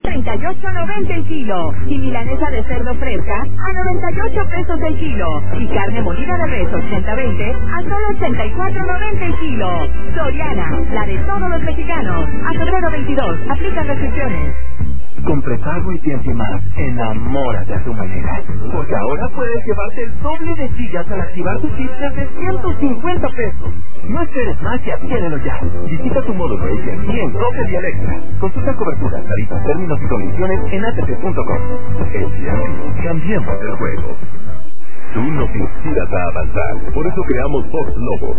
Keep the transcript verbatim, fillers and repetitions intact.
treinta y ocho noventa el kilo. Y milanesa de cerdo fresca a noventa y ocho pesos el kilo. Y carne molida de res ochenta veinte a solo ochenta y cuatro noventa el kilo. Soriana, la de todos los mexicanos. A febrero veintidós, aplican restricciones. Con prepago y Tiempo y Más, enamórate a tu manera. Porque ahora puedes llevarte el doble de gigas al activar tu chip de ciento cincuenta pesos. No esperes más y adquiérelo ya. Visita tu módulo A T and T en Coppel y Electra. Consulta cobertura, tarifas, términos y condiciones en a t p punto com. A T and T, cambiemos el juego. Tú nos inspiras a avanzar. Por eso creamos Fox Lobo.